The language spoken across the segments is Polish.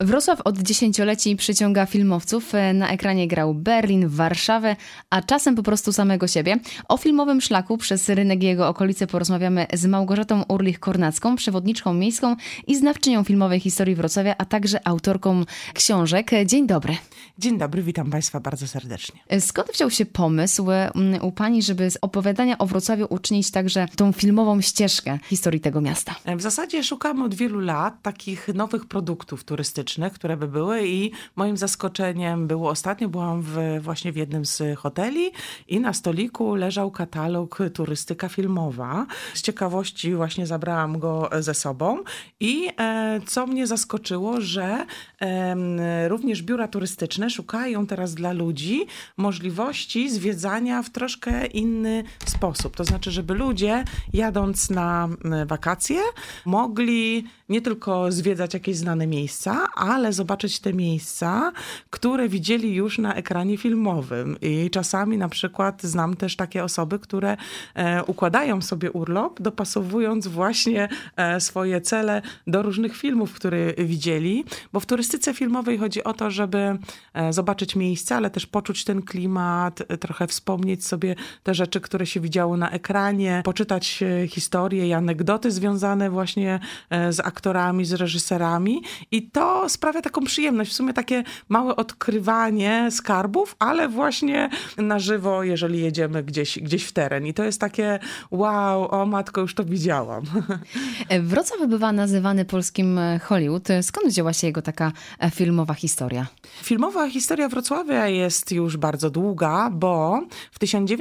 Wrocław od dziesięcioleci przyciąga filmowców. Na ekranie grał Berlin, Warszawę, a czasem po prostu samego siebie. O filmowym szlaku przez rynek i jego okolice porozmawiamy z Małgorzatą Urlich-Kornacką, przewodniczką miejską i znawczynią filmowej historii Wrocławia, a także autorką książek. Dzień dobry. Dzień dobry, witam Państwa bardzo serdecznie. Skąd wziął się pomysł u Pani, żeby z opowiadania o Wrocławiu uczynić także tą filmową ścieżkę historii tego miasta? W zasadzie szukamy od wielu lat takich nowych produktów turystycznych, które by były i moim zaskoczeniem było ostatnio, byłam właśnie w jednym z hoteli i na stoliku leżał katalog turystyka filmowa. Z ciekawości właśnie zabrałam go ze sobą i co mnie zaskoczyło, że również biura turystyczne szukają teraz dla ludzi możliwości zwiedzania w troszkę inny sposób. To znaczy, żeby ludzie jadąc na wakacje mogli nie tylko zwiedzać jakieś znane miejsca, ale zobaczyć te miejsca, które widzieli już na ekranie filmowym. I czasami na przykład znam też takie osoby, które układają sobie urlop, dopasowując właśnie swoje cele do różnych filmów, które widzieli. Bo w turystyce filmowej chodzi o to, żeby zobaczyć miejsca, ale też poczuć ten klimat, trochę wspomnieć sobie te rzeczy, które się widziało na ekranie, poczytać historie i anegdoty związane właśnie z aktorami, z reżyserami i to sprawia taką przyjemność. W sumie takie małe odkrywanie skarbów, ale właśnie na żywo, jeżeli jedziemy gdzieś w teren. I to jest takie wow, o matko, już to widziałam. Wrocław bywa nazywany polskim Hollywood. Skąd wzięła się jego taka filmowa historia? Filmowa historia Wrocławia jest już bardzo długa, bo w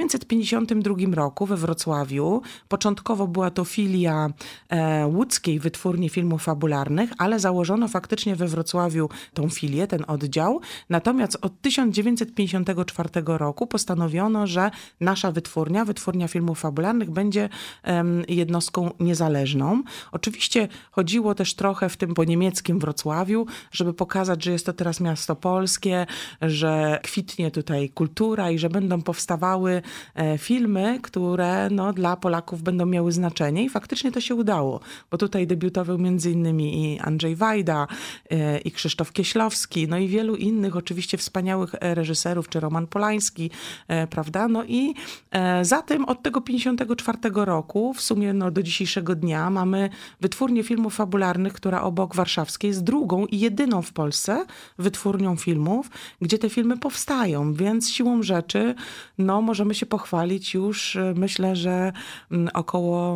1952 roku we Wrocławiu początkowo była to filia łódzkiej wytwórni filmów fabularnych, ale założono faktycznie we Wrocławiu tą filię, ten oddział. Natomiast od 1954 roku postanowiono, że nasza wytwórnia filmów fabularnych będzie jednostką niezależną. Oczywiście chodziło też trochę w tym po niemieckim Wrocławiu, żeby pokazać, że jest to teraz miasto polskie, że kwitnie tutaj kultura i że będą powstawały filmy, które dla Polaków będą miały znaczenie i faktycznie to się udało, bo tutaj debiutował między innymi i Andrzej Wajda, i Krzysztof Kieślowski, no i wielu innych oczywiście wspaniałych reżyserów, czy Roman Polański, prawda? No i zatem od tego 54 roku, w sumie do dzisiejszego dnia mamy wytwórnię filmów fabularnych, która obok warszawskiej jest drugą i jedyną w Polsce wytwórnią filmów, gdzie te filmy powstają, więc siłą rzeczy możemy się pochwalić już, myślę, że około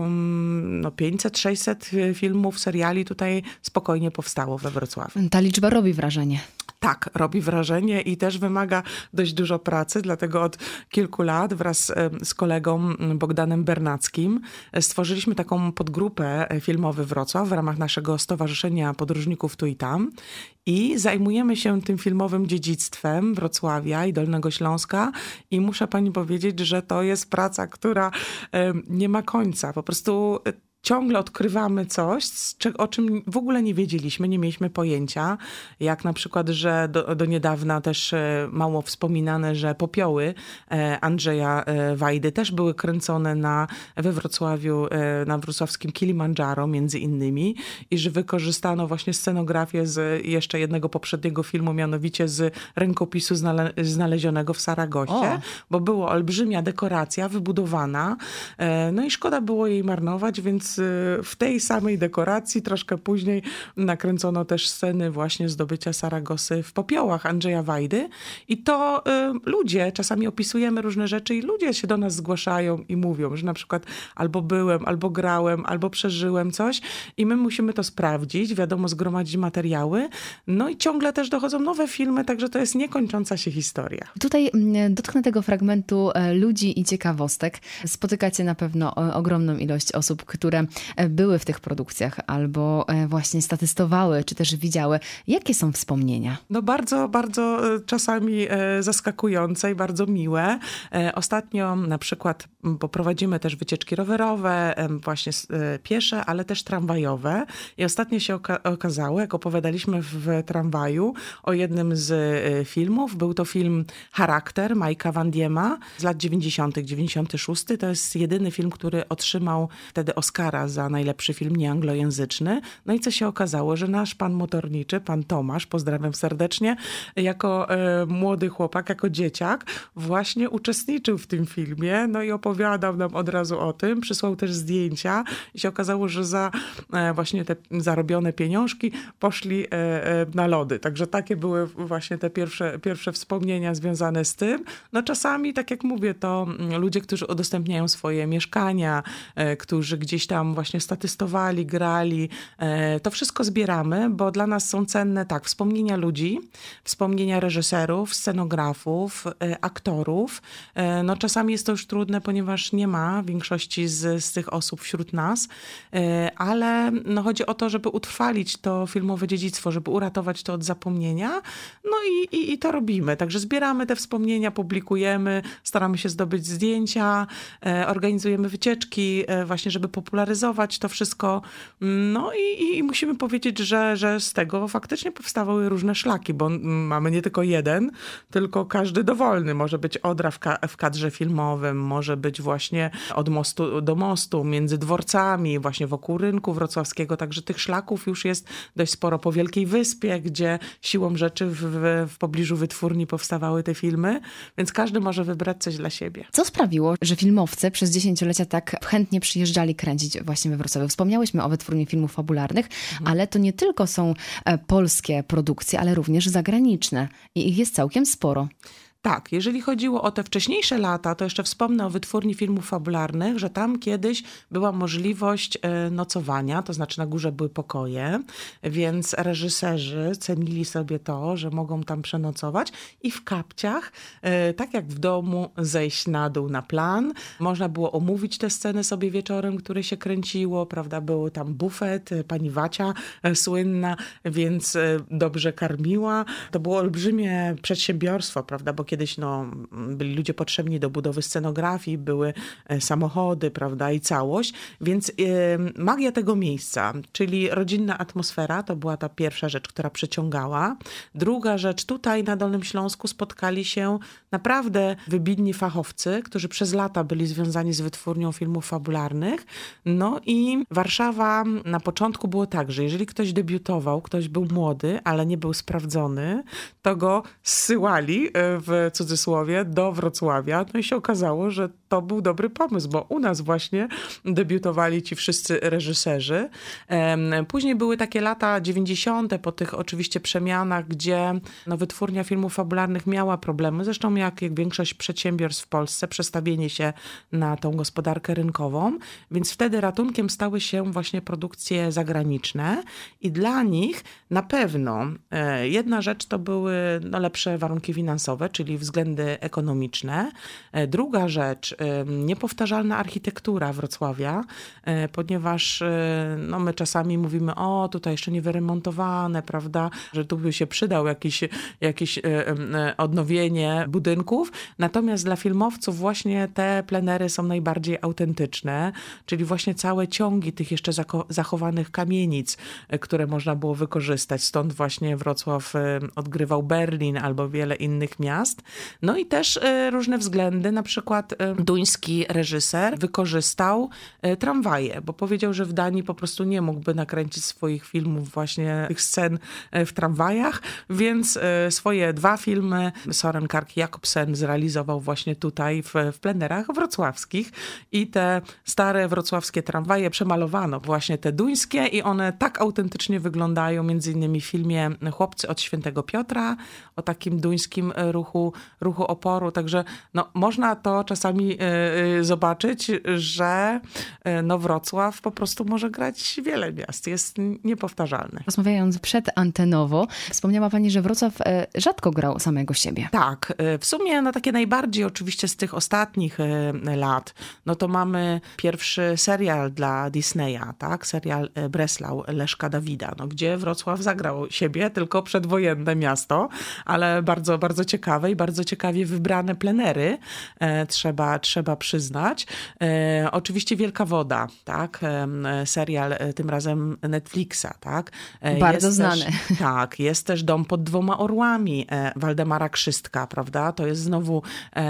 500-600 filmów, seriali tutaj spokojnie powstało we Wrocławiu. Ta liczba robi wrażenie. Tak, robi wrażenie i też wymaga dość dużo pracy, dlatego od kilku lat wraz z kolegą Bogdanem Bernackim stworzyliśmy taką podgrupę Filmowy Wrocław w ramach naszego Stowarzyszenia Podróżników Tu i Tam i zajmujemy się tym filmowym dziedzictwem Wrocławia i Dolnego Śląska i muszę pani powiedzieć, że to jest praca, która nie ma końca. Po prostu ciągle odkrywamy coś, o czym w ogóle nie wiedzieliśmy, nie mieliśmy pojęcia. Jak na przykład, że do niedawna też mało wspominane, że popioły Andrzeja Wajdy też były kręcone we Wrocławiu, na wrocławskim Kilimandżaro między innymi i że wykorzystano właśnie scenografię z jeszcze jednego poprzedniego filmu, mianowicie z rękopisu znalezionego w Saragosie, bo była olbrzymia dekoracja wybudowana, no i szkoda było jej marnować, więc w tej samej dekoracji troszkę później nakręcono też sceny właśnie zdobycia Saragosy w popiołach Andrzeja Wajdy i to ludzie, czasami opisujemy różne rzeczy i ludzie się do nas zgłaszają i mówią, że na przykład albo byłem, albo grałem, albo przeżyłem coś i my musimy to sprawdzić, wiadomo, zgromadzić materiały, no i ciągle też dochodzą nowe filmy, także to jest niekończąca się historia. Tutaj dotknę tego fragmentu ludzi i ciekawostek. Spotykacie na pewno ogromną ilość osób, które były w tych produkcjach albo właśnie statystowały, czy też widziały. Jakie są wspomnienia? Bardzo, bardzo czasami zaskakujące i bardzo miłe. Ostatnio na przykład poprowadzimy też wycieczki rowerowe, właśnie piesze, ale też tramwajowe. I ostatnio się okazało, jak opowiadaliśmy w tramwaju o jednym z filmów. Był to film Charakter Majka Wandiema z lat 90., 96. To jest jedyny film, który otrzymał wtedy Oscara Oscara za najlepszy film nieanglojęzyczny. No i co się okazało, że nasz pan motorniczy, pan Tomasz, pozdrawiam serdecznie, jako młody chłopak, jako dzieciak właśnie uczestniczył w tym filmie, no i opowiadał nam od razu o tym, przysłał też zdjęcia i się okazało, że za właśnie te zarobione pieniążki poszli na lody. Także takie były właśnie te pierwsze wspomnienia związane z tym. No czasami, tak jak mówię, to ludzie, którzy udostępniają swoje mieszkania, którzy gdzieś tam właśnie statystowali, grali, to wszystko zbieramy, bo dla nas są cenne wspomnienia ludzi, wspomnienia reżyserów, scenografów, aktorów. No czasami jest to już trudne, ponieważ nie ma większości z tych osób wśród nas, ale no chodzi o to, żeby utrwalić to filmowe dziedzictwo, żeby uratować to od zapomnienia. No i to robimy. Także zbieramy te wspomnienia, publikujemy, staramy się zdobyć zdjęcia, organizujemy wycieczki właśnie, żeby popularyzować to wszystko. No i musimy powiedzieć, że z tego faktycznie powstawały różne szlaki, bo mamy nie tylko jeden, tylko każdy dowolny. Może być Odra w kadrze filmowym, może być właśnie od mostu do mostu, między dworcami, właśnie wokół rynku wrocławskiego. Także tych szlaków już jest dość sporo. Po Wielkiej Wyspie, gdzie siłą rzeczy w pobliżu wytwórni powstawały te filmy, więc każdy może wybrać coś dla siebie. Co sprawiło, że filmowcy przez dziesięciolecia tak chętnie przyjeżdżali kręcić właśnie we Wrocławiu? Wspomniałyśmy o Wytwórni Filmów Fabularnych, ale to nie tylko są polskie produkcje, ale również zagraniczne i ich jest całkiem sporo. Tak, jeżeli chodziło o te wcześniejsze lata, to jeszcze wspomnę o Wytwórni Filmów Fabularnych, że tam kiedyś była możliwość nocowania, to znaczy na górze były pokoje, więc reżyserzy cenili sobie to, że mogą tam przenocować i w kapciach, tak jak w domu, zejść na dół na plan. Można było omówić te sceny sobie wieczorem, które się kręciło, prawda, był tam bufet, pani Wacia słynna, więc dobrze karmiła. To było olbrzymie przedsiębiorstwo, prawda, bo kiedyś byli ludzie potrzebni do budowy scenografii, były samochody, prawda, i całość. Więc magia tego miejsca, czyli rodzinna atmosfera, to była ta pierwsza rzecz, która przyciągała. Druga rzecz, tutaj na Dolnym Śląsku spotkali się naprawdę wybitni fachowcy, którzy przez lata byli związani z Wytwórnią Filmów Fabularnych. No i Warszawa na początku było tak, że jeżeli ktoś debiutował, ktoś był młody, ale nie był sprawdzony, to go zsyłali w cudzysłowie do Wrocławia. No i się okazało, że to był dobry pomysł, bo u nas właśnie debiutowali ci wszyscy reżyserzy. Później były takie lata 90. po tych oczywiście przemianach, gdzie Wytwórnia Filmów Fabularnych miała problemy. Zresztą jak większość przedsiębiorstw w Polsce, przestawienie się na tą gospodarkę rynkową. Więc wtedy ratunkiem stały się właśnie produkcje zagraniczne i dla nich na pewno jedna rzecz to były lepsze warunki finansowe, czyli względy ekonomiczne. Druga rzecz, niepowtarzalna architektura Wrocławia, ponieważ my czasami mówimy, tutaj jeszcze nie wyremontowane, prawda, że tu by się przydał jakieś odnowienie budynków. Natomiast dla filmowców właśnie te plenery są najbardziej autentyczne, czyli właśnie całe ciągi tych jeszcze zachowanych kamienic, które można było wykorzystać. Stąd właśnie Wrocław odgrywał Berlin albo wiele innych miast. No i też różne względy, na przykład duński reżyser wykorzystał tramwaje, bo powiedział, że w Danii po prostu nie mógłby nakręcić swoich filmów właśnie tych scen w tramwajach, więc swoje 2 filmy Søren Kragh Jacobsen zrealizował właśnie tutaj w plenerach wrocławskich i te stare wrocławskie tramwaje przemalowano właśnie te duńskie i one tak autentycznie wyglądają, między innymi w filmie Chłopcy od Świętego Piotra, o takim duńskim ruchu oporu, także można to czasami zobaczyć, że Wrocław po prostu może grać wiele miast, jest niepowtarzalny. Rozmawiając przedantenowo, wspomniała pani, że Wrocław rzadko grał samego siebie. Tak, w sumie takie najbardziej oczywiście z tych ostatnich lat, to mamy pierwszy serial dla Disneya, tak, serial Breslau Leszka Dawida, gdzie Wrocław zagrał siebie, tylko przedwojenne miasto, ale bardzo, bardzo ciekawe i bardzo ciekawie wybrane plenery, trzeba trzeba przyznać. Oczywiście Wielka Woda, tak? Serial tym razem Netflixa, tak? Bardzo znany. Tak, jest też Dom pod dwoma orłami Waldemara Krzystka, prawda? To jest znowu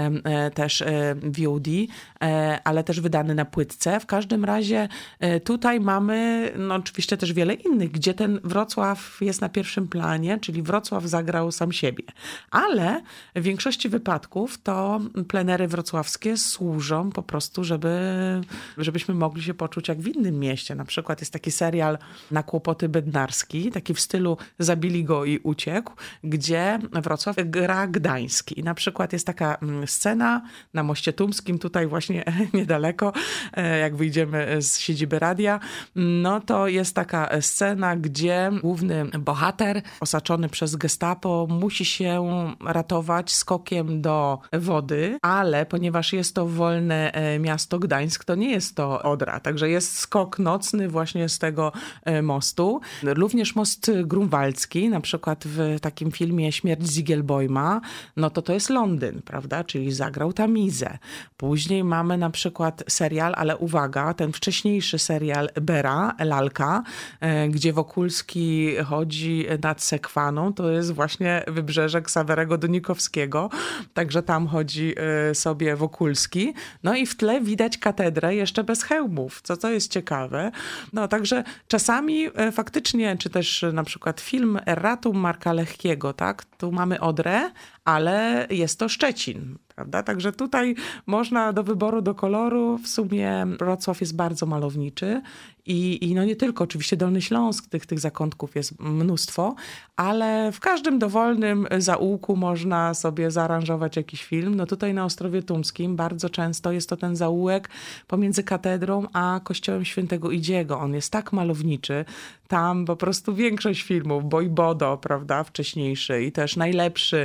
też VOD, ale też wydany na płytce. W każdym razie tutaj mamy no oczywiście też wiele innych, gdzie ten Wrocław jest na pierwszym planie, czyli Wrocław zagrał sam siebie. Ale w większości wypadków to plenery wrocławskie służą po prostu, żebyśmy mogli się poczuć jak w innym mieście. Na przykład jest taki serial Na kłopoty bednarski, taki w stylu Zabili go i uciekł, gdzie Wrocław gra Gdański. I na przykład jest taka scena na Moście Tumskim, tutaj właśnie niedaleko, jak wyjdziemy z siedziby radia, no to jest taka scena, gdzie główny bohater osaczony przez gestapo musi się ratować skokiem do wody, ale ponieważ jest to wolne miasto Gdańsk, to nie jest to Odra, także jest skok nocny właśnie z tego mostu. Również most grunwaldzki, na przykład w takim filmie Śmierć Ziegelbojma, no to jest Londyn, prawda, czyli zagrał Tamizę. Później mamy na przykład serial, ale uwaga, ten wcześniejszy serial Bera, Lalka, gdzie Wokulski chodzi nad Sekwaną, to jest właśnie wybrzeże Ksawerego Dunikowskiego, także tam chodzi sobie Wokulski. No i w tle widać katedrę jeszcze bez hełmów, co jest ciekawe. No także czasami faktycznie, czy też na przykład film Erratum Marka Lechkiego, tak? Tu mamy Odrę, ale jest to Szczecin, prawda? Także tutaj można do wyboru, do koloru. W sumie Wrocław jest bardzo malowniczy i no nie tylko, oczywiście Dolny Śląsk, tych zakątków jest mnóstwo, ale w każdym dowolnym zaułku można sobie zaaranżować jakiś film. No tutaj na Ostrowie Tumskim bardzo często jest to ten zaułek pomiędzy katedrą a kościołem Świętego Idziego. On jest tak malowniczy. Tam po prostu większość filmów, Boj Bodo, prawda, wcześniejszy i też najlepszy,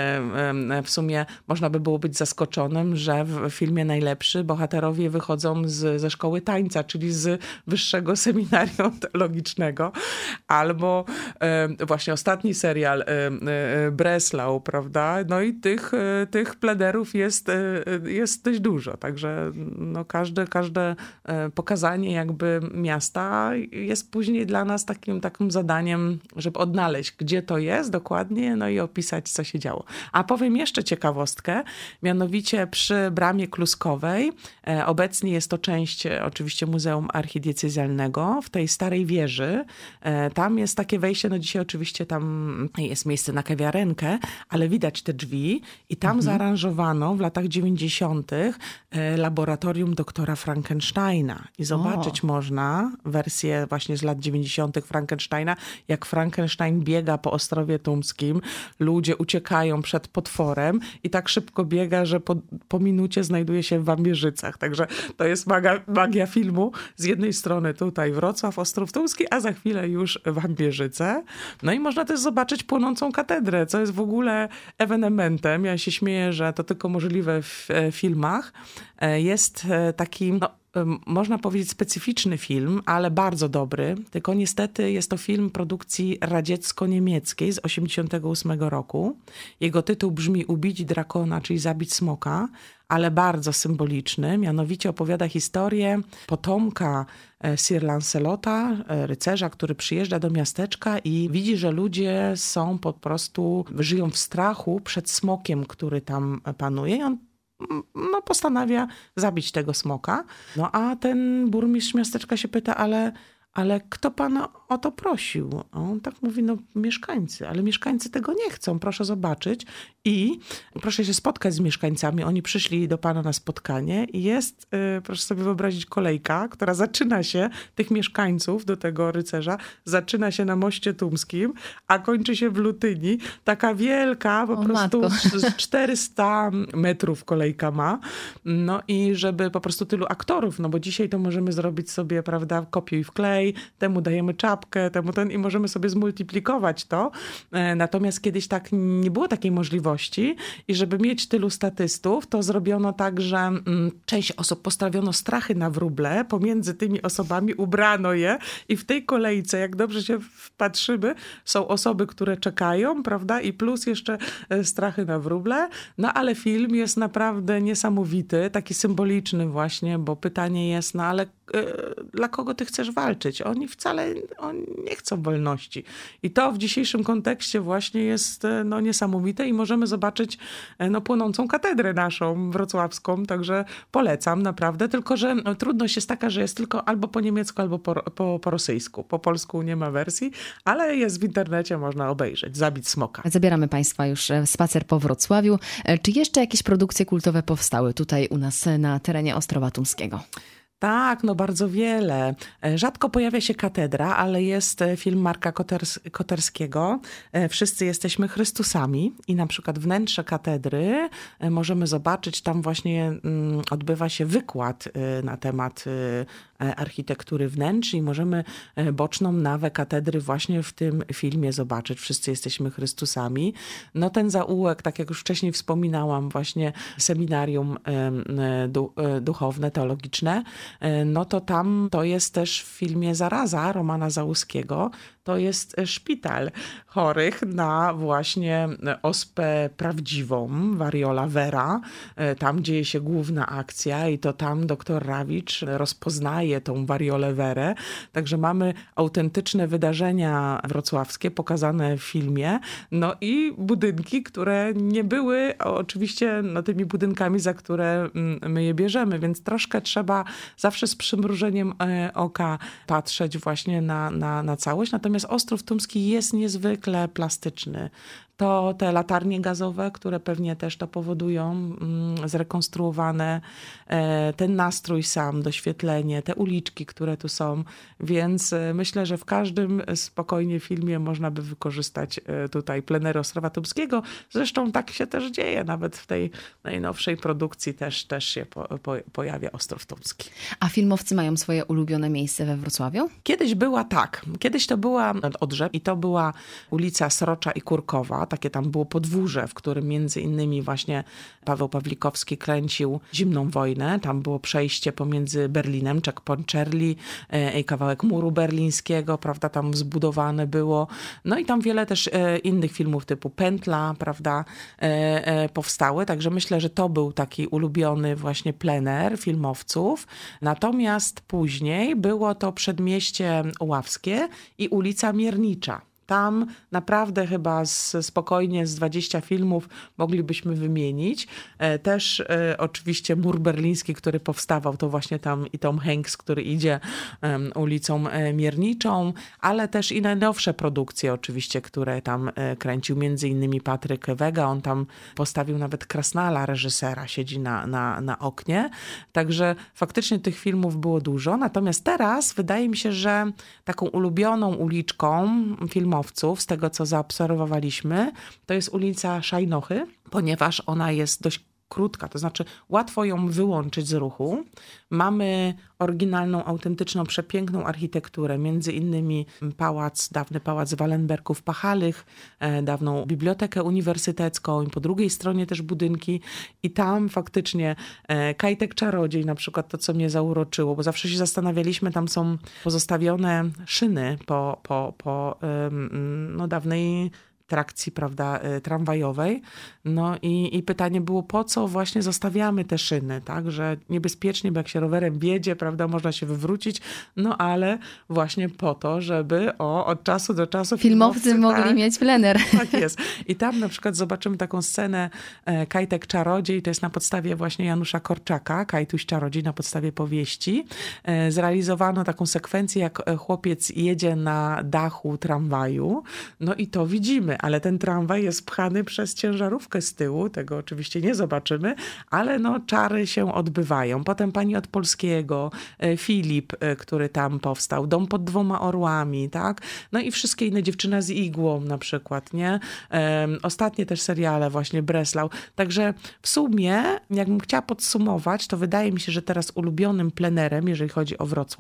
w sumie można by było być zaskoczonym, że w filmie najlepszy bohaterowie wychodzą ze szkoły tańca, czyli z wyższego seminarium teologicznego, albo właśnie ostatni serial Breslau, prawda, no i tych plenerów jest dość dużo, także no każde pokazanie jakby miasta jest później dla nas takim zadaniem, żeby odnaleźć, gdzie to jest dokładnie, no i opisać, co się działo. A powiem jeszcze ciekawostkę, mianowicie przy Bramie Kluskowej, obecnie jest to część oczywiście Muzeum Archidiecezjalnego, w tej starej wieży, tam jest takie wejście, no dzisiaj oczywiście tam jest miejsce na kawiarenkę, ale widać te drzwi i tam zaaranżowano w latach 90. laboratorium doktora Frankensteina i zobaczyć można wersję właśnie z lat 90. Frankensteina, jak Frankenstein biega po Ostrowie Tumskim, ludzie uciekają przed potworem i tak szybko biega, że po minucie znajduje się w Wambierzycach. Także to jest magia filmu. Z jednej strony tutaj Wrocław, Ostrów Tumski, a za chwilę już Wambierzyce. No i można też zobaczyć płonącą katedrę, co jest w ogóle ewenementem. Ja się śmieję, że to tylko możliwe w filmach. Jest taki, no, można powiedzieć specyficzny film, ale bardzo dobry. Tylko niestety jest to film produkcji radziecko-niemieckiej z 1988 roku. Jego tytuł brzmi Ubić drakona, czyli zabić smoka, ale bardzo symboliczny. Mianowicie opowiada historię potomka Sir Lancelota, rycerza, który przyjeżdża do miasteczka i widzi, że ludzie są po prostu, żyją w strachu przed smokiem, który tam panuje. I on postanawia zabić tego smoka. No a ten burmistrz miasteczka się pyta, ale kto pana o to prosił? A on tak mówi, no mieszkańcy, ale mieszkańcy tego nie chcą, proszę zobaczyć. I proszę się spotkać z mieszkańcami. Oni przyszli do pana na spotkanie i jest, proszę sobie wyobrazić, kolejka, która zaczyna się, tych mieszkańców do tego rycerza, zaczyna się na Moście Tumskim, a kończy się w Lutyni. Taka wielka, po prostu 400 metrów kolejka ma. No i żeby po prostu tylu aktorów, no bo dzisiaj to możemy zrobić sobie, prawda, kopiuj wklej, mniej, temu dajemy czapkę, temu ten i możemy sobie zmultiplikować to. Natomiast kiedyś tak nie było takiej możliwości i żeby mieć tylu statystów, to zrobiono tak, że część osób postawiono strachy na wróble, pomiędzy tymi osobami ubrano je i w tej kolejce, jak dobrze się wpatrzymy, są osoby, które czekają, prawda, i plus jeszcze strachy na wróble, no ale film jest naprawdę niesamowity, taki symboliczny właśnie, bo pytanie jest, no ale dla kogo ty chcesz walczyć? Oni nie chcą wolności. I to w dzisiejszym kontekście właśnie jest no, niesamowite i możemy zobaczyć no, płonącą katedrę naszą wrocławską, także polecam naprawdę, tylko że no, trudność jest taka, że jest tylko albo po niemiecku, albo po rosyjsku. Po polsku nie ma wersji, ale jest w internecie, można obejrzeć, Zabić smoka. Zabieramy Państwa już w spacer po Wrocławiu. Czy jeszcze jakieś produkcje kultowe powstały tutaj u nas na terenie Ostrowa Tumskiego? Tak, no bardzo wiele. Rzadko pojawia się katedra, ale jest film Marka Koterskiego. Wszyscy jesteśmy Chrystusami i na przykład wnętrze katedry możemy zobaczyć, tam właśnie odbywa się wykład na temat architektury wnętrz i możemy boczną nawę katedry właśnie w tym filmie zobaczyć. Wszyscy jesteśmy Chrystusami. No ten zaułek, tak jak już wcześniej wspominałam, właśnie seminarium duchowne, teologiczne, no to tam to jest też w filmie Zaraza Romana Załuskiego. To jest szpital chorych na właśnie ospę prawdziwą, variola vera. Tam dzieje się główna akcja i to tam dr Rawicz rozpoznaje tą variolę verę. Także mamy autentyczne wydarzenia wrocławskie pokazane w filmie. No i budynki, które nie były oczywiście no, tymi budynkami, za które my je bierzemy. Więc troszkę trzeba zawsze z przymrużeniem oka patrzeć właśnie na całość. Natomiast Ostrów Tumski jest niezwykle plastyczny. To te latarnie gazowe, które pewnie też to powodują, zrekonstruowane, ten nastrój sam, doświetlenie, te uliczki, które tu są. Więc myślę, że w każdym spokojnie filmie można by wykorzystać tutaj plenery Ostrowa Tumskiego. Zresztą tak się też dzieje, nawet w tej najnowszej produkcji też się pojawia Ostrów Tumski. A filmowcy mają swoje ulubione miejsce we Wrocławiu? Kiedyś była tak. Kiedyś to była Odrze i to była ulica Srocza i Kurkowa. Takie tam było podwórze, w którym między innymi właśnie Paweł Pawlikowski kręcił Zimną wojnę. Tam było przejście pomiędzy Berlinem, Checkpoint Charlie i kawałek muru berlińskiego, prawda, tam zbudowane było. No i tam wiele też innych filmów typu Pętla, prawda, powstały. Także myślę, że to był taki ulubiony właśnie plener filmowców. Natomiast później było to Przedmieście Oławskie i ulica Miernicza. Tam naprawdę chyba spokojnie z 20 filmów moglibyśmy wymienić. Też oczywiście mur berliński, który powstawał, to właśnie tam i Tom Hanks, który idzie ulicą Mierniczą, ale też i najnowsze produkcje oczywiście, które tam kręcił, między innymi Patryk Wega. On tam postawił nawet Krasnala, reżysera, siedzi na oknie. Także faktycznie tych filmów było dużo. Natomiast teraz wydaje mi się, że taką ulubioną uliczką filmową z tego, co zaobserwowaliśmy, to jest ulica Szajnochy, ponieważ ona jest dość krótka, to znaczy łatwo ją wyłączyć z ruchu. Mamy oryginalną, autentyczną, przepiękną architekturę, między innymi dawny pałac Wallenbergów-Pachalich, dawną bibliotekę uniwersytecką i po drugiej stronie też budynki i tam faktycznie Kajtek Czarodziej, na przykład to, co mnie zauroczyło, bo zawsze się zastanawialiśmy, tam są pozostawione szyny po dawnej trakcji, prawda, tramwajowej. No i pytanie było, po co właśnie zostawiamy te szyny, tak, że niebezpiecznie, bo jak się rowerem wjedzie, prawda, można się wywrócić, no ale właśnie po to, żeby od czasu do czasu filmowcy mogli mieć plener. Tak jest. I tam na przykład zobaczymy taką scenę Kajtek Czarodziej, to jest na podstawie właśnie Janusza Korczaka, Kajtuś Czarodziej, na podstawie powieści. Zrealizowano taką sekwencję, jak chłopiec jedzie na dachu tramwaju, no i to widzimy, ale ten tramwaj jest pchany przez ciężarówkę z tyłu, tego oczywiście nie zobaczymy, ale no czary się odbywają. Potem Pani od Polskiego, Filip, który tam powstał, Dom pod dwoma orłami, tak? No i wszystkie inne, Dziewczyna z igłą na przykład, nie? Ostatnie też seriale, właśnie Breslau. Także w sumie, jakbym chciała podsumować, to wydaje mi się, że teraz ulubionym plenerem, jeżeli chodzi o Wrocław,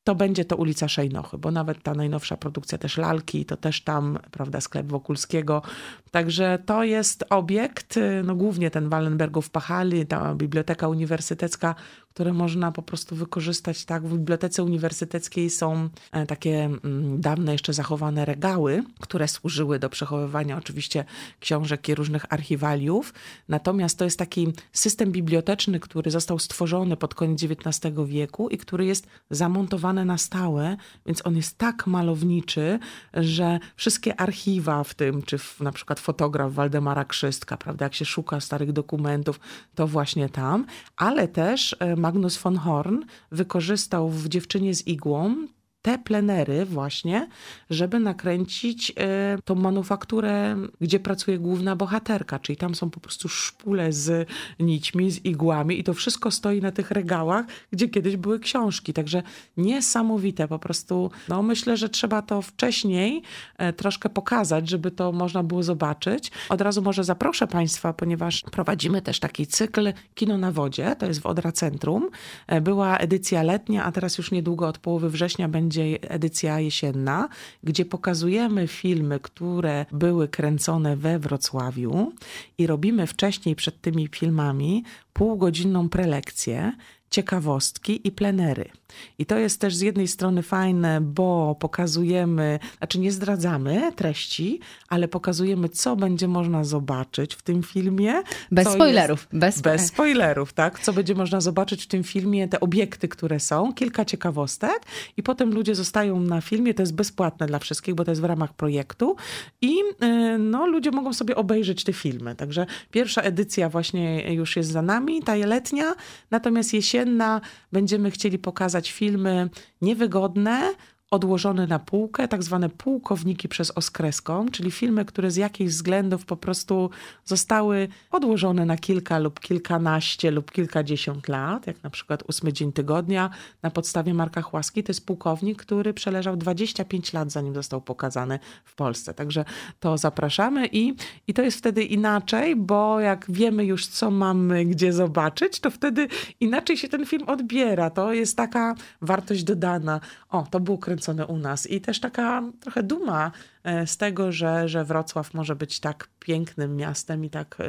to będzie to ulica Szejnochy, bo nawet ta najnowsza produkcja też Lalki, to też tam, prawda, sklep Wokulskiego. Także to jest obiekt, no głównie ten Wallenbergów Pachali, ta biblioteka uniwersytecka, które można po prostu wykorzystać. Tak, w bibliotece uniwersyteckiej są takie dawne jeszcze zachowane regały, które służyły do przechowywania oczywiście książek i różnych archiwaliów. Natomiast to jest taki system biblioteczny, który został stworzony pod koniec XIX wieku i który jest zamontowany na stałe, więc on jest tak malowniczy, że wszystkie archiwa w tym, czy na przykład fotograf Waldemara Krzystka, prawda, jak się szuka starych dokumentów, to właśnie tam, ale też Magnus von Horn wykorzystał w Dziewczynie z igłą te plenery właśnie, żeby nakręcić tą manufakturę, gdzie pracuje główna bohaterka, czyli tam są po prostu szpule z nićmi, z igłami i to wszystko stoi na tych regałach, gdzie kiedyś były książki. Także niesamowite po prostu. No myślę, że trzeba to wcześniej troszkę pokazać, żeby to można było zobaczyć. Od razu może zaproszę Państwa, ponieważ prowadzimy też taki cykl Kino na wodzie, to jest w Odra Centrum. Była edycja letnia, a teraz już niedługo od połowy września będzie edycja jesienna, gdzie pokazujemy filmy, które były kręcone we Wrocławiu i robimy wcześniej przed tymi filmami półgodzinną prelekcję, ciekawostki i plenery. I to jest też z jednej strony fajne, bo pokazujemy, znaczy nie zdradzamy treści, ale pokazujemy, co będzie można zobaczyć w tym filmie. Bez spoilerów. Bez spoilerów, tak? Co będzie można zobaczyć w tym filmie, te obiekty, które są, kilka ciekawostek i potem ludzie zostają na filmie, to jest bezpłatne dla wszystkich, bo to jest w ramach projektu i no, ludzie mogą sobie obejrzeć te filmy. Także pierwsza edycja właśnie już jest za nami, ta letnia, natomiast jesienna będziemy chcieli pokazać filmy niewygodne, odłożone na półkę, tak zwane półkowniki przez Oskreską, czyli filmy, które z jakichś względów po prostu zostały odłożone na kilka lub kilkanaście lub kilkadziesiąt lat, jak na przykład 8 dzień tygodnia na podstawie Marka Chłaski. To jest pułkownik, który przeleżał 25 lat, zanim został pokazany w Polsce. Także to zapraszamy i to jest wtedy inaczej, bo jak wiemy już, co mamy gdzie zobaczyć, to wtedy inaczej się ten film odbiera. To jest taka wartość dodana. O, to było kręcone u nas. I też taka trochę duma z tego, że Wrocław może być tak pięknym miastem i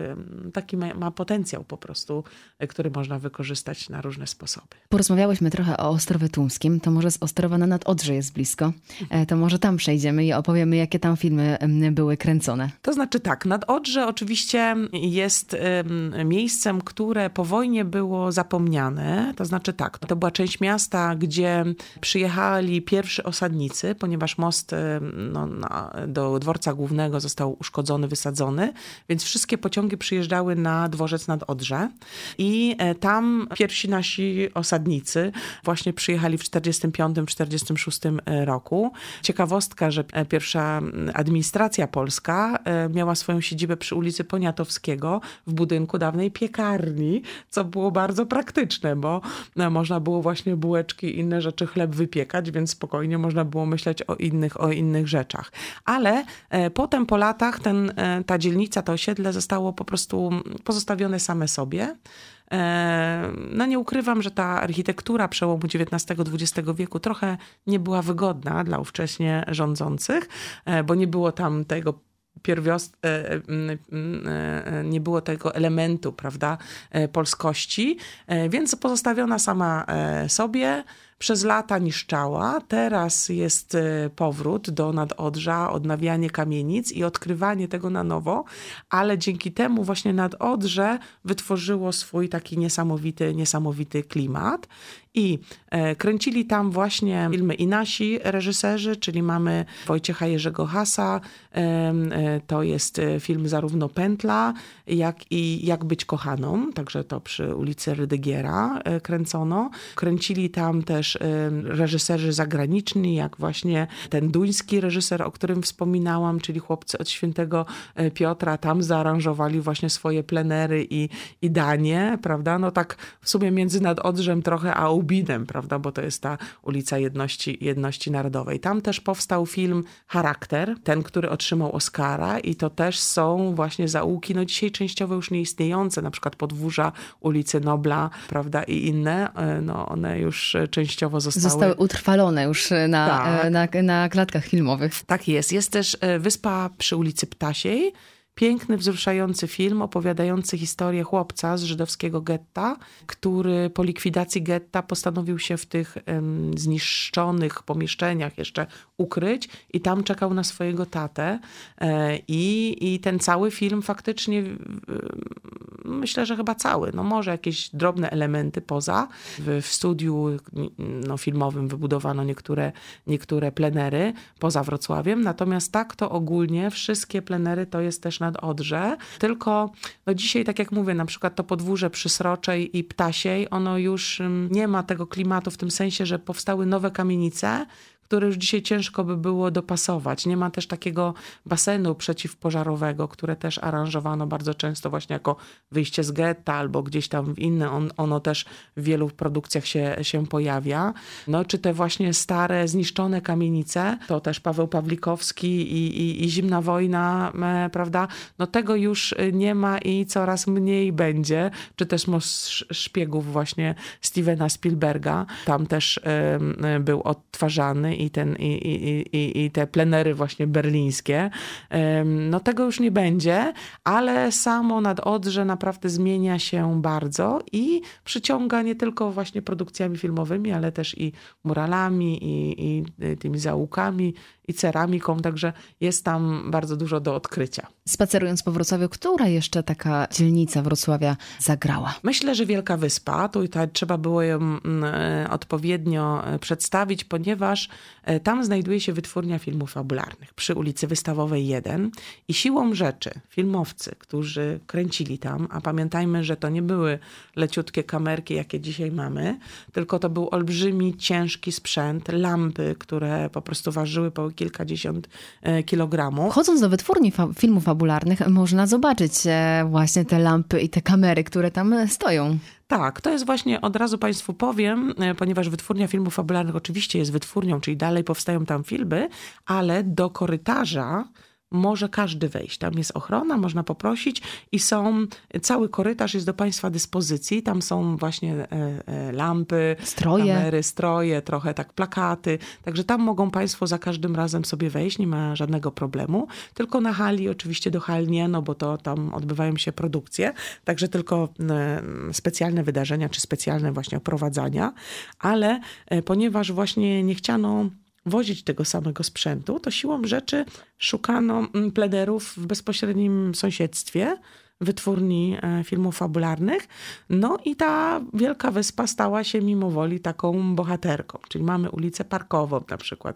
taki ma potencjał po prostu, który można wykorzystać na różne sposoby. Porozmawiałyśmy trochę o Ostrowie Tumskim, to może z Ostrowa na Nadodrze jest blisko. To może tam przejdziemy i opowiemy, jakie tam filmy były kręcone. To znaczy tak, Nadodrze oczywiście jest miejscem, które po wojnie było zapomniane. To znaczy tak, to była część miasta, gdzie przyjechali pierwsi osadnicy, ponieważ most do dworca głównego został uszkodzony, wysadzony, więc wszystkie pociągi przyjeżdżały na dworzec Nadodrze i tam pierwsi nasi osadnicy właśnie przyjechali w 1945-1946 roku. Ciekawostka, że pierwsza administracja polska miała swoją siedzibę przy ulicy Poniatowskiego w budynku dawnej piekarni, co było bardzo praktyczne, bo można było właśnie bułeczki i inne rzeczy, chleb wypiekać, więc spokojnie można było myśleć o innych rzeczach. Ale potem po latach ta dzielnica, to osiedle zostało po prostu pozostawione same sobie. No nie ukrywam, że ta architektura przełomu XIX-XX wieku trochę nie była wygodna dla ówcześnie rządzących, bo nie było tam tego nie było tego elementu, prawda, polskości, więc pozostawiona sama sobie, przez lata niszczała. Teraz jest powrót do Nadodrza, odnawianie kamienic i odkrywanie tego na nowo, ale dzięki temu właśnie Nadodrze wytworzyło swój taki niesamowity klimat. I kręcili tam właśnie filmy i nasi reżyserzy, czyli mamy Wojciecha Jerzego Hasa, to jest film zarówno Pętla, jak i Jak być kochaną, także to przy ulicy Rydygiera kręcono. Kręcili tam też reżyserzy zagraniczni, jak właśnie ten duński reżyser, o którym wspominałam, czyli Chłopcy od Świętego Piotra, tam zaaranżowali właśnie swoje plenery i danie, prawda? No tak w sumie między Nadodrzem trochę a Łubinem, prawda, bo to jest ta ulica Jedności Narodowej. Tam też powstał film Charakter, ten, który otrzymał Oscara i to też są właśnie zaułki, no dzisiaj częściowo już nieistniejące, na przykład podwórza ulicy Nobla, prawda, i inne, no one już częściowo częściowo Zostały utrwalone już na klatkach filmowych. Tak jest. Jest też Wyspa przy ulicy Ptasiej. Piękny, wzruszający film opowiadający historię chłopca z żydowskiego getta, który po likwidacji getta postanowił się w tych zniszczonych pomieszczeniach jeszcze ukryć i tam czekał na swojego tatę. I ten cały film faktycznie, myślę, że chyba cały, no może jakieś drobne elementy poza. W studiu filmowym wybudowano niektóre plenery poza Wrocławiem, natomiast tak to ogólnie wszystkie plenery to jest też nad Odrze. Tylko dzisiaj, tak jak mówię, na przykład to podwórze przy Sroczej i Ptasiej, ono już nie ma tego klimatu w tym sensie, że powstały nowe kamienice, które już dzisiaj ciężko by było dopasować. Nie ma też takiego basenu przeciwpożarowego, które też aranżowano bardzo często właśnie jako wyjście z getta albo gdzieś tam w inne. Ono też w wielu produkcjach się pojawia. Czy te właśnie stare, zniszczone kamienice, to też Paweł Pawlikowski i Zimna wojna, prawda? Tego już nie ma i coraz mniej będzie. Czy też Most szpiegów właśnie Stevena Spielberga. Tam też był odtwarzany i te plenery właśnie berlińskie. Tego już nie będzie, ale samo Nadodrze naprawdę zmienia się bardzo i przyciąga nie tylko właśnie produkcjami filmowymi, ale też i muralami, i tymi zaułkami, i ceramiką, także jest tam bardzo dużo do odkrycia. Spacerując po Wrocławiu, która jeszcze taka dzielnica Wrocławia zagrała? Myślę, że Wielka Wyspa. Tutaj trzeba było ją odpowiednio przedstawić, ponieważ tam znajduje się wytwórnia filmów fabularnych przy ulicy Wystawowej 1 i siłą rzeczy filmowcy, którzy kręcili tam, a pamiętajmy, że to nie były leciutkie kamerki, jakie dzisiaj mamy, tylko to był olbrzymi, ciężki sprzęt, lampy, które po prostu ważyły po kilkadziesiąt kilogramów. Chodząc do wytwórni filmów fabularnych, można zobaczyć właśnie te lampy i te kamery, które tam stoją. Tak, to jest właśnie, od razu Państwu powiem, ponieważ wytwórnia filmów fabularnych oczywiście jest wytwórnią, czyli dalej powstają tam filmy, ale do korytarza może każdy wejść. Tam jest ochrona, można poprosić i cały korytarz jest do Państwa dyspozycji. Tam są właśnie lampy, kamery, stroje, trochę tak plakaty. Także tam mogą Państwo za każdym razem sobie wejść, nie ma żadnego problemu. Tylko na hali, oczywiście do hal nie, bo to tam odbywają się produkcje. Także tylko specjalne wydarzenia, czy specjalne właśnie oprowadzania. Ale ponieważ właśnie nie chciano wozić tego samego sprzętu, to siłą rzeczy szukano plenerów w bezpośrednim sąsiedztwie wytwórni filmów fabularnych. I ta Wielka Wyspa stała się mimo woli taką bohaterką. Czyli mamy ulicę Parkową na przykład,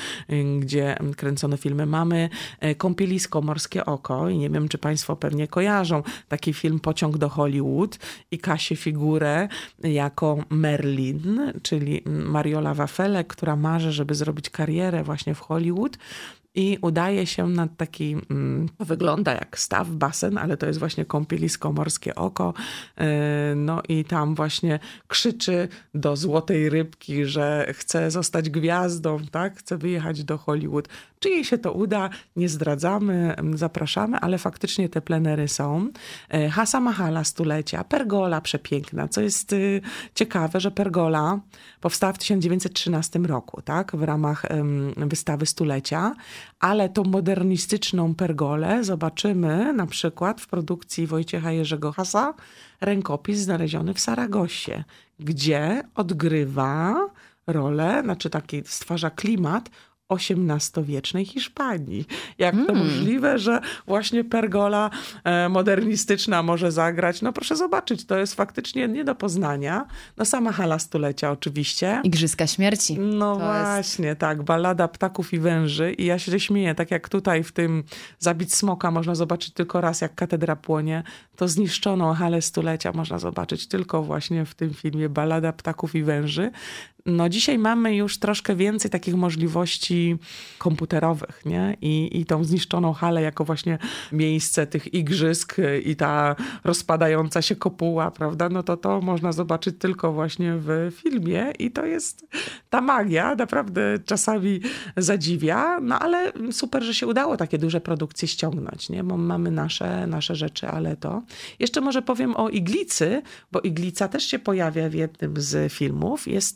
gdzie kręcono filmy. Mamy kąpielisko Morskie Oko i nie wiem, czy Państwo pewnie kojarzą taki film Pociąg do Hollywood i Kasię Figurę jako Merlin, czyli Mariola Wafelek, która marzy, żeby zrobić karierę właśnie w Hollywood. I udaje się na taki, to wygląda jak staw, basen, ale to jest właśnie kąpielisko Morskie Oko. I tam właśnie krzyczy do Złotej Rybki, że chce zostać gwiazdą, tak? Chce wyjechać do Hollywood. Czy jej się to uda? Nie zdradzamy, zapraszamy, ale faktycznie te plenery są. Hasa Mahala stulecia, pergola przepiękna. Co jest ciekawe, że pergola powstała w 1913 roku, tak? W ramach wystawy stulecia. Ale tą modernistyczną pergolę zobaczymy na przykład w produkcji Wojciecha Jerzego Hasa Rękopis znaleziony w Saragossie, gdzie odgrywa rolę, stwarza klimat XVIII-wiecznej Hiszpanii. Jak to możliwe, że właśnie pergola modernistyczna może zagrać? Proszę zobaczyć, to jest faktycznie nie do poznania. Sama hala stulecia oczywiście. Igrzyska śmierci. Właśnie, tak. Ballada ptaków i węży. I ja się śmieję, tak jak tutaj w tym Zabić smoka można zobaczyć tylko raz, jak katedra płonie, to zniszczoną halę stulecia można zobaczyć tylko właśnie w tym filmie Ballada ptaków i węży. Dzisiaj mamy już troszkę więcej takich możliwości komputerowych, nie? I tą zniszczoną halę jako właśnie miejsce tych igrzysk i ta rozpadająca się kopuła, prawda? To można zobaczyć tylko właśnie w filmie i to jest ta magia, naprawdę czasami zadziwia, ale super, że się udało takie duże produkcje ściągnąć, nie? Bo mamy nasze rzeczy, ale to. Jeszcze może powiem o Iglicy, bo Iglica też się pojawia w jednym z filmów. Jest to film,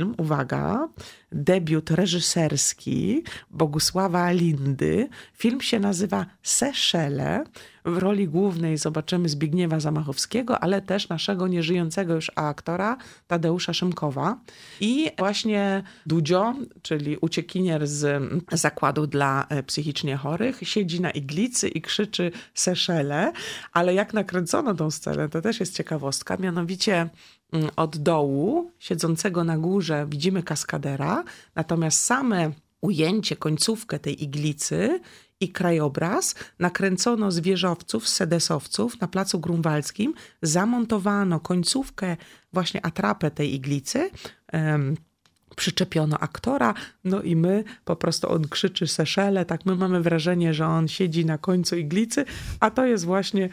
filmem, uwaga, debiut reżyserski Bogusława Lindy. Film się nazywa Seszele. W roli głównej zobaczymy Zbigniewa Zamachowskiego, ale też naszego nieżyjącego już aktora Tadeusza Szymkowa. I właśnie Dudzio, czyli uciekinier z zakładu dla psychicznie chorych, siedzi na iglicy i krzyczy Seszele. Ale jak nakręcono tą scenę, to też jest ciekawostka. Mianowicie od dołu, siedzącego na górze, widzimy kaskadera, natomiast same ujęcie, końcówkę tej iglicy i krajobraz nakręcono z wieżowców, z sedesowców na Placu Grunwaldzkim. Zamontowano końcówkę, właśnie atrapę tej iglicy, przyczepiono aktora, no i my po prostu on krzyczy Seszele, tak my wrażenie, że on siedzi na końcu iglicy, a to jest właśnie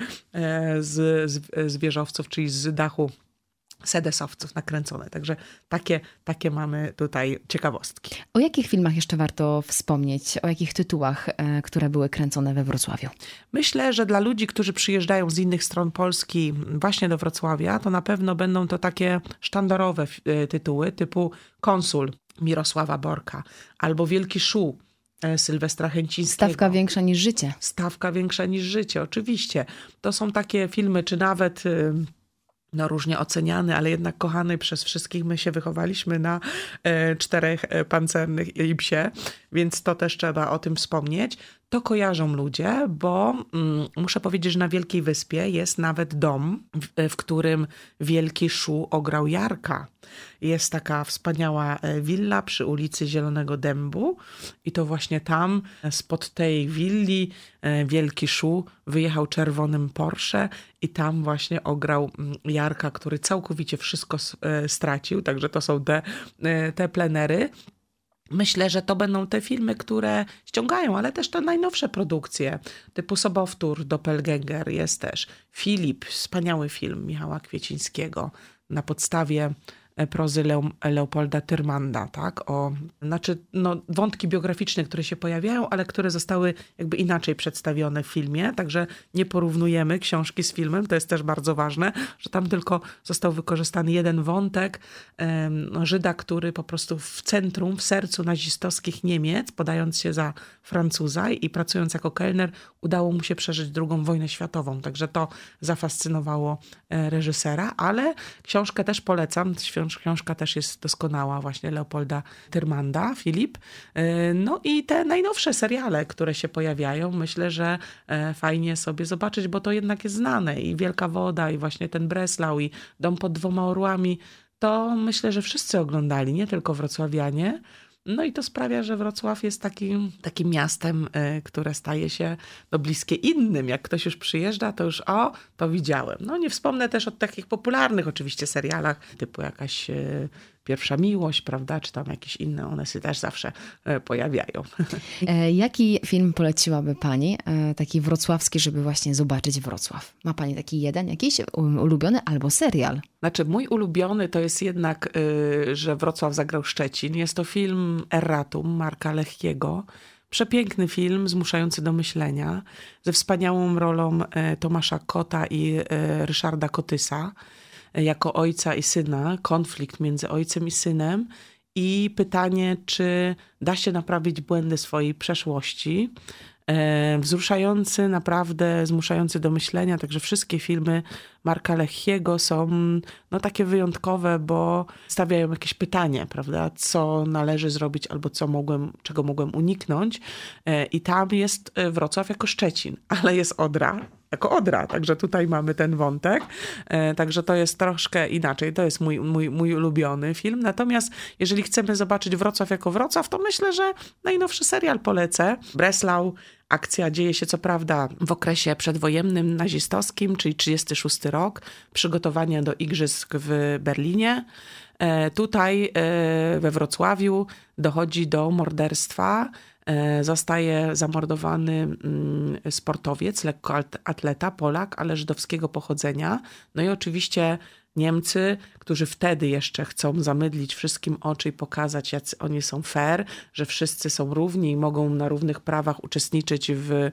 z wieżowców, czyli z dachu sedesowców nakręcone. Także takie mamy tutaj ciekawostki. O jakich filmach jeszcze warto wspomnieć? O jakich tytułach, które były kręcone we Wrocławiu? Myślę, że dla ludzi, którzy przyjeżdżają z innych stron Polski właśnie do Wrocławia, to na pewno będą to takie sztandarowe tytuły typu Konsul Mirosława Borka albo Wielki Szu Sylwestra Chęcińskiego. Stawka większa niż życie. Stawka większa niż życie, oczywiście. To są takie filmy, czy nawet różnie oceniany, ale jednak kochany przez wszystkich. My się wychowaliśmy na Czterech Pancernych i Psie, więc to też trzeba o tym wspomnieć. To kojarzą ludzie, bo muszę powiedzieć, że na Wielkiej Wyspie jest nawet dom, w którym Wielki Szu ograł Jarka. Jest taka wspaniała willa przy ulicy Zielonego Dębu i to właśnie tam, spod tej willi, Wielki Szu wyjechał czerwonym Porsche i tam właśnie ograł Jarka, który całkowicie wszystko stracił. Także to są te plenery. Myślę, że to będą te filmy, które ściągają, ale też te najnowsze produkcje, typu Sobowtór, Doppelgänger jest też. Filip, wspaniały film Michała Kwiecińskiego na podstawie prozy Leopolda Tyrmanda, tak? Wątki biograficzne, które się pojawiają, ale które zostały jakby inaczej przedstawione w filmie, także nie porównujemy książki z filmem, to jest też bardzo ważne, że tam tylko został wykorzystany jeden wątek Żyda, który po prostu w centrum, w sercu nazistowskich Niemiec, podając się za Francuza i pracując jako kelner, udało mu się przeżyć II wojnę światową, także to zafascynowało reżysera, ale książkę też polecam, książka też jest doskonała, właśnie Leopolda Tyrmanda, Filip. No i te najnowsze seriale, które się pojawiają, myślę, że fajnie sobie zobaczyć, bo to jednak jest znane. I Wielka Woda, i właśnie ten Breslau, i Dom pod dwoma orłami. To myślę, że wszyscy oglądali, nie tylko wrocławianie. No i to sprawia, że Wrocław jest takim miastem, które staje się bliskie innym. Jak ktoś już przyjeżdża, to już to widziałem. No nie wspomnę też o takich popularnych oczywiście serialach, typu jakaś Pierwsza Miłość, prawda, czy tam jakieś inne, one się też zawsze pojawiają. Jaki film poleciłaby pani, taki wrocławski, żeby właśnie zobaczyć Wrocław? Ma pani taki jeden jakiś ulubiony albo serial? Znaczy mój ulubiony to jest jednak, że Wrocław zagrał Szczecin. Jest to film Erratum Marka Lechiego. Przepiękny film, zmuszający do myślenia, ze wspaniałą rolą Tomasza Kota i Ryszarda Kotysa jako ojca i syna, konflikt między ojcem i synem i pytanie, czy da się naprawić błędy swojej przeszłości. Wzruszający, naprawdę zmuszający do myślenia, także wszystkie filmy Marka Lechiego są takie wyjątkowe, bo stawiają jakieś pytanie, prawda, co należy zrobić albo czego mogłem uniknąć. I tam jest Wrocław jako Szczecin, ale jest Odra jako Odra, także tutaj mamy ten wątek. Także to jest troszkę inaczej, to jest mój ulubiony film. Natomiast jeżeli chcemy zobaczyć Wrocław jako Wrocław, to myślę, że najnowszy serial polecę. Breslau. Akcja dzieje się co prawda w okresie przedwojennym nazistowskim, czyli 1936 rok, przygotowania do igrzysk w Berlinie. Tutaj we Wrocławiu dochodzi do morderstwa. Zostaje zamordowany sportowiec, lekkoatleta, Polak, ale żydowskiego pochodzenia. No i oczywiście Niemcy, którzy wtedy jeszcze chcą zamydlić wszystkim oczy i pokazać, jacy oni są fair, że wszyscy są równi i mogą na równych prawach uczestniczyć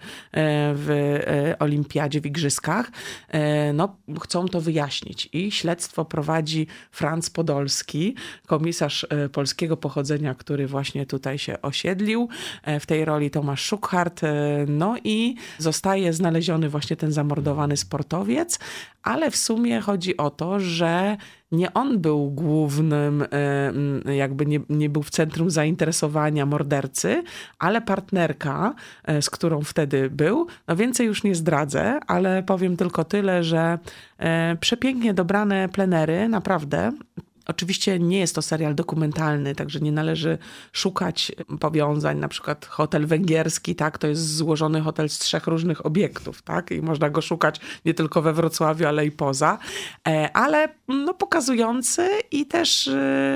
w olimpiadzie, w igrzyskach, no, chcą to wyjaśnić. I śledztwo prowadzi Franz Podolski, komisarz polskiego pochodzenia, który właśnie tutaj się osiedlił. W tej roli Tomasz Schuchart. No i zostaje znaleziony właśnie ten zamordowany sportowiec, ale w sumie chodzi o to, że nie on był głównym, jakby nie był w centrum zainteresowania mordercy, ale partnerka, z którą wtedy był. No więcej już nie zdradzę, ale powiem tylko tyle, że przepięknie dobrane plenery, naprawdę. Oczywiście nie jest to serial dokumentalny, także nie należy szukać powiązań, na przykład hotel węgierski, tak, to jest złożony hotel z 3 różnych obiektów, tak, i można go szukać nie tylko we Wrocławiu, ale i poza, ale no, pokazujący i też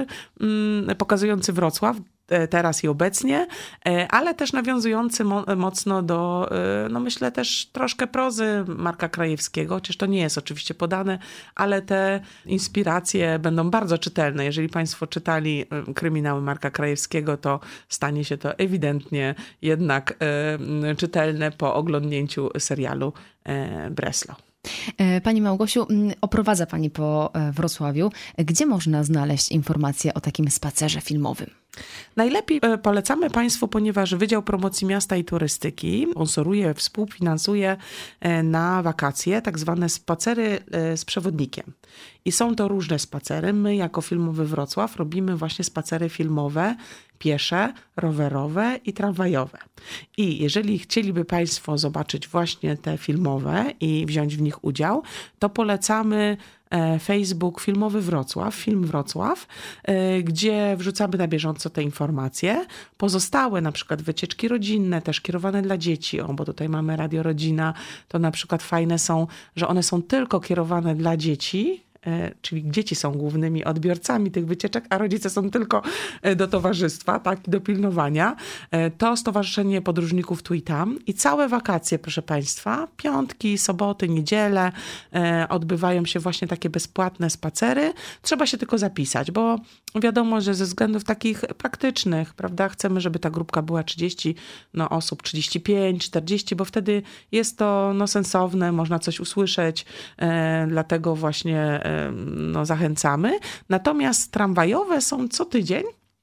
pokazujący Wrocław teraz i obecnie, ale też nawiązujący mocno do, no myślę też troszkę prozy Marka Krajewskiego, chociaż to nie jest oczywiście podane, ale te inspiracje będą bardzo czytelne. Jeżeli państwo czytali kryminały Marka Krajewskiego, to stanie się to ewidentnie jednak czytelne po oglądnięciu serialu Breslau. Pani Małgosiu, oprowadza Pani po Wrocławiu. Gdzie można znaleźć informacje o takim spacerze filmowym? Najlepiej polecamy państwu, ponieważ Wydział Promocji Miasta i Turystyki sponsoruje, współfinansuje na wakacje tak zwane spacery z przewodnikiem. I są to różne spacery. My jako Filmowy Wrocław robimy właśnie spacery filmowe, piesze, rowerowe i tramwajowe. I jeżeli chcieliby państwo zobaczyć właśnie te filmowe i wziąć w nich udział, to polecamy Facebook Filmowy Wrocław, Film Wrocław, gdzie wrzucamy na bieżąco te informacje. Pozostałe na przykład wycieczki rodzinne, też kierowane dla dzieci, bo tutaj mamy Radio Rodzina, to na przykład fajne są, że one są tylko kierowane dla dzieci, czyli dzieci są głównymi odbiorcami tych wycieczek, a rodzice są tylko do towarzystwa, tak, do pilnowania. To Stowarzyszenie Podróżników Tu i Tam. I całe wakacje, proszę państwa, piątki, soboty, niedziele odbywają się właśnie takie bezpłatne spacery. Trzeba się tylko zapisać, bo wiadomo, że ze względów takich praktycznych, prawda, chcemy, żeby ta grupka była 30 osób, 35, 40, bo wtedy jest to sensowne, można coś usłyszeć, dlatego właśnie zachęcamy. Natomiast tramwajowe są co tydzień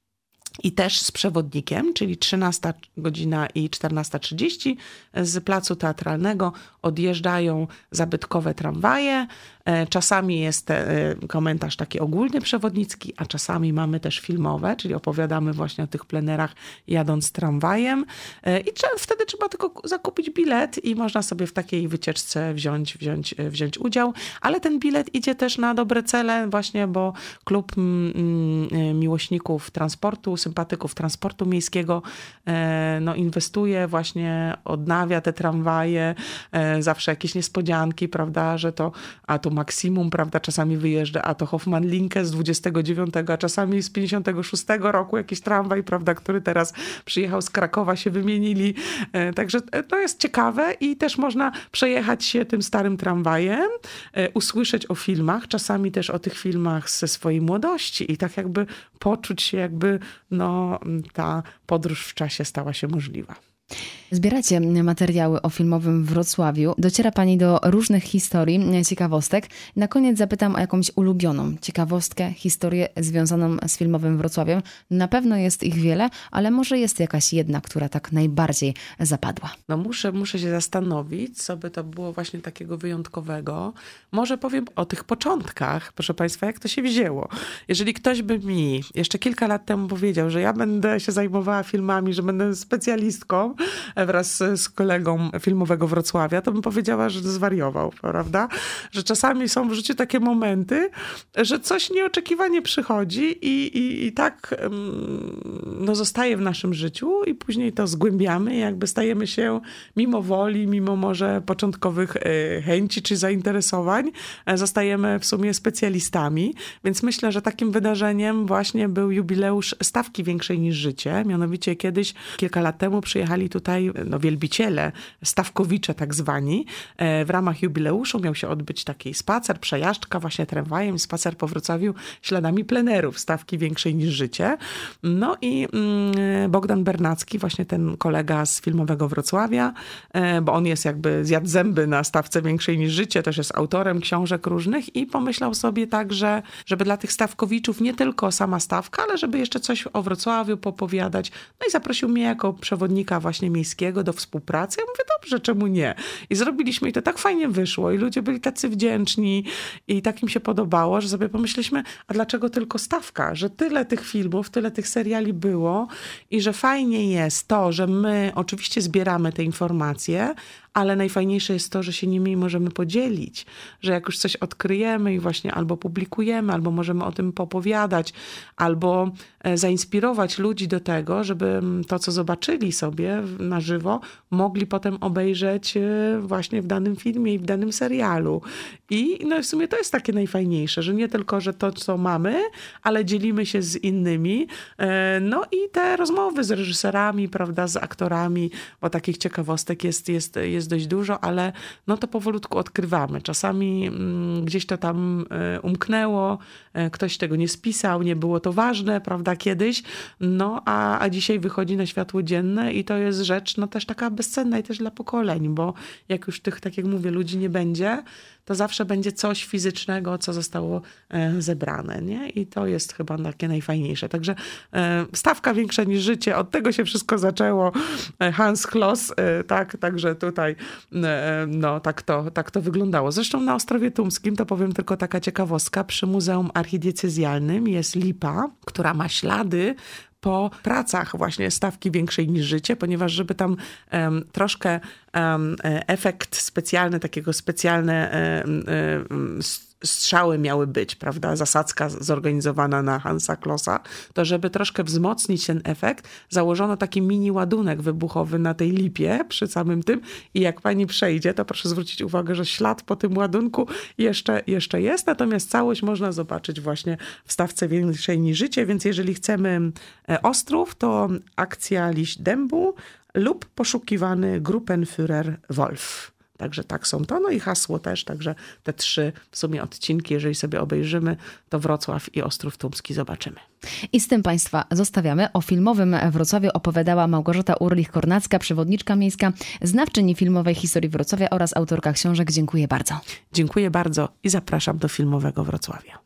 i też z przewodnikiem, czyli 13 godzina i 14:30 z placu teatralnego odjeżdżają zabytkowe tramwaje. Czasami jest komentarz taki ogólny przewodnicki, a czasami mamy też filmowe, czyli opowiadamy właśnie o tych plenerach jadąc tramwajem. I wtedy trzeba tylko zakupić bilet i można sobie w takiej wycieczce wziąć udział. Ale ten bilet idzie też na dobre cele właśnie, bo klub miłośników transportu, sympatyków transportu miejskiego inwestuje właśnie, odnawia te tramwaje, zawsze jakieś niespodzianki, prawda, że to a tu Maksimum, prawda, czasami wyjeżdża, a to Hoffman Linke z 29, a czasami z 56 roku jakiś tramwaj, prawda, który teraz przyjechał z Krakowa, się wymienili. Także to jest ciekawe i też można przejechać się tym starym tramwajem, usłyszeć o filmach, czasami też o tych filmach ze swojej młodości i tak jakby poczuć się, jakby ta podróż w czasie stała się możliwa. Zbieracie materiały o Filmowym Wrocławiu. Dociera Pani do różnych historii, ciekawostek. Na koniec zapytam o jakąś ulubioną ciekawostkę, historię związaną z Filmowym Wrocławiem. Na pewno jest ich wiele, ale może jest jakaś jedna, która tak najbardziej zapadła. Muszę się zastanowić, co by to było właśnie takiego wyjątkowego. Może powiem o tych początkach, proszę państwa, jak to się wzięło. Jeżeli ktoś by mi jeszcze kilka lat temu powiedział, że ja będę się zajmowała filmami, że będę specjalistką wraz z kolegą Filmowego Wrocławia, to bym powiedziała, że zwariował, prawda? Że czasami są w życiu takie momenty, że coś nieoczekiwanie przychodzi i tak zostaje w naszym życiu i później to zgłębiamy i jakby stajemy się mimo woli, mimo może początkowych chęci czy zainteresowań, zostajemy w sumie specjalistami, więc myślę, że takim wydarzeniem właśnie był jubileusz Stawki Większej niż Życie. Mianowicie kiedyś, kilka lat temu przyjechali tutaj tutaj wielbiciele, stawkowicze tak zwani, w ramach jubileuszu miał się odbyć taki spacer, przejażdżka właśnie tramwajem, spacer po Wrocławiu śladami plenerów, stawki większej niż życie. No i Bogdan Bernacki, właśnie ten kolega z Filmowego Wrocławia, bo on jest jakby zjadł zęby na stawce większej niż życie, też jest autorem książek różnych i pomyślał sobie tak, że żeby dla tych stawkowiczów nie tylko sama stawka, ale żeby jeszcze coś o Wrocławiu popowiadać. No i zaprosił mnie jako przewodnika właśnie miejskiego do współpracy. Ja mówię, dobrze, czemu nie? I zrobiliśmy i to tak fajnie wyszło i ludzie byli tacy wdzięczni i tak im się podobało, że sobie pomyśleliśmy, a dlaczego tylko stawka? Że tyle tych filmów, tyle tych seriali było i że fajnie jest to, że my oczywiście zbieramy te informacje, ale najfajniejsze jest to, że się nimi możemy podzielić, że jak już coś odkryjemy i właśnie albo publikujemy, albo możemy o tym popowiadać, albo zainspirować ludzi do tego, żeby to, co zobaczyli sobie na żywo, mogli potem obejrzeć właśnie w danym filmie i w danym serialu. I w sumie to jest takie najfajniejsze, że nie tylko, że to, co mamy, ale dzielimy się z innymi. No i te rozmowy z reżyserami, prawda, z aktorami, bo takich ciekawostek jest dość dużo, ale no to powolutku odkrywamy. Czasami gdzieś to tam umknęło, ktoś tego nie spisał, nie było to ważne, prawda, kiedyś, no a dzisiaj wychodzi na światło dzienne i to jest rzecz no też taka bezcenna i też dla pokoleń, bo jak już tych, tak jak mówię, ludzi nie będzie, to zawsze będzie coś fizycznego, co zostało zebrane, nie? I to jest chyba takie najfajniejsze. Także stawka większa niż życie, od tego się wszystko zaczęło. Hans Kloss, tak, także tutaj no tak to wyglądało. Zresztą na Ostrowie Tumskim, to powiem tylko taka ciekawostka, przy Muzeum Archidiecezjalnym jest lipa, która ma ślady po pracach właśnie stawki większej niż życie, ponieważ żeby tam troszkę efekt specjalny, takiego specjalne strzały miały być, prawda, zasadzka zorganizowana na Hansa Klossa, to żeby troszkę wzmocnić ten efekt, założono taki mini ładunek wybuchowy na tej lipie przy samym tym i jak pani przejdzie, to proszę zwrócić uwagę, że ślad po tym ładunku jeszcze jest, natomiast całość można zobaczyć właśnie w stawce większej niż życie, więc jeżeli chcemy Ostrów, to akcja Liść Dębu lub poszukiwany Gruppenführer Wolf. Także tak są to, no i hasło też, także te 3 w sumie odcinki, jeżeli sobie obejrzymy, to Wrocław i Ostrów Tumski zobaczymy. I z tym Państwa zostawiamy. O filmowym Wrocławiu opowiadała Małgorzata Urlich-Kornacka, przewodniczka miejska, znawczyni filmowej historii Wrocławia oraz autorka książek. Dziękuję bardzo. Dziękuję bardzo i zapraszam do Filmowego Wrocławia.